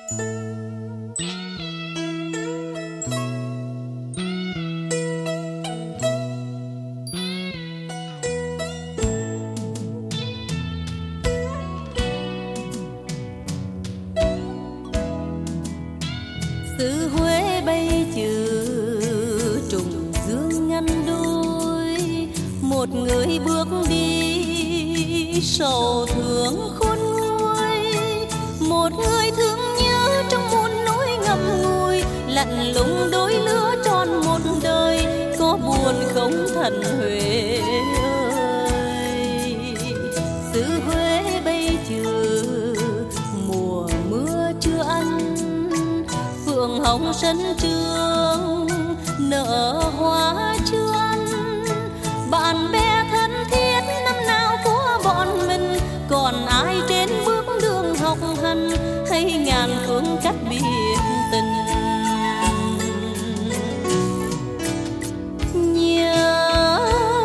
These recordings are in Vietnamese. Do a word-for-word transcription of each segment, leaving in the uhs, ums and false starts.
Xứ Huế bay chữ trùng dương ngăn đôi, một người bước đi sầu thương khôn nguôi, một người thương nhớ trong muôn nỗi ngậm ngùi, lạnh lùng đôi lứa tròn một đời, có buồn không thành Huế ơi. Xứ Huế bay chữ mùa mưa chưa ăn, phượng hồng sân trường nở hoa chưa ăn, bạn bè thân thiết năm nào của bọn mình, còn ai trên bước đường học hành hay ngàn phương cách biệt tình. Nhớ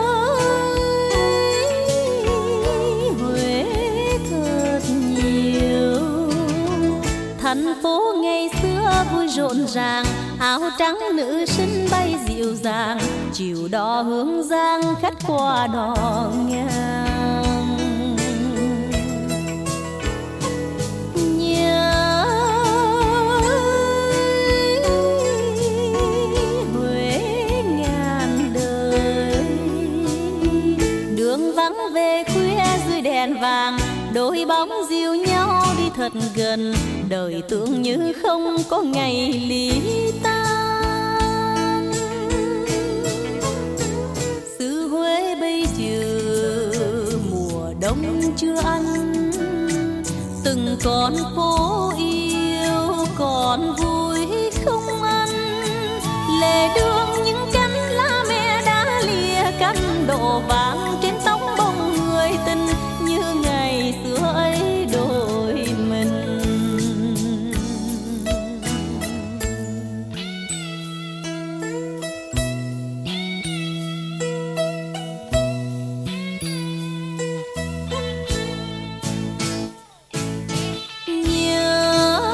Huế thật nhiều, thành phố ngày xưa vui rộn ràng, áo trắng nữ sinh bay dịu dàng, chiều đò hướng giang khách qua đò ngang. Nhớ Huế ngàn đời, đường vắng về khuya dưới đèn vàng, đôi bóng dìu nhau đi thật gần, đời tưởng như không có ngày ly tan. Xứ Huế bây giờ mùa đông chưa ăn, từng con phố yêu còn vui không ăn, lề đường những cánh lá me đã lìa cánh đổ vàng trên tóc bông người tình, như ngày xưa ấy đôi mình. Nhớ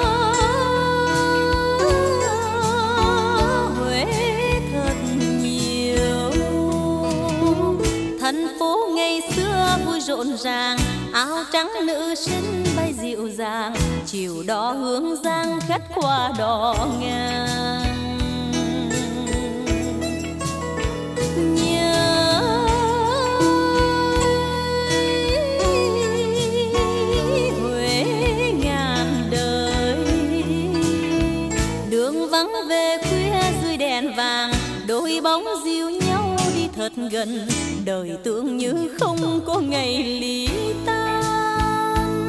Huế thật nhiều, thành phố ngày xưa vui rộn ràng, áo trắng nữ sinh bay dịu dàng, chiều đò hướng giang khách qua đò ngang. Nhớ Huế ngàn đời, đường vắng về khuya dưới đèn vàng, đôi bóng dìu nhau đi thật gần, đời tưởng như không có ngày ly tan.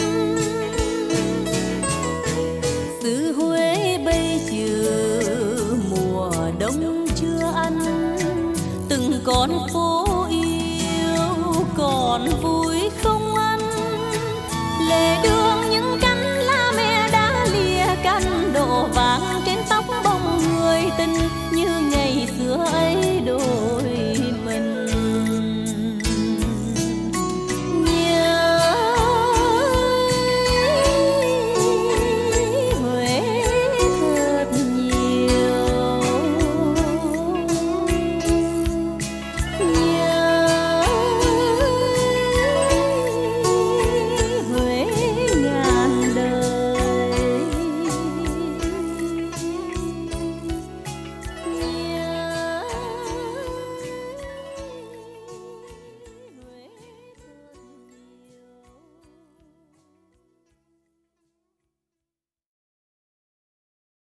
Xứ Huế bây giờ mùa đông chưa ăn, từng con phố yêu còn vui không ăn, lệ đưa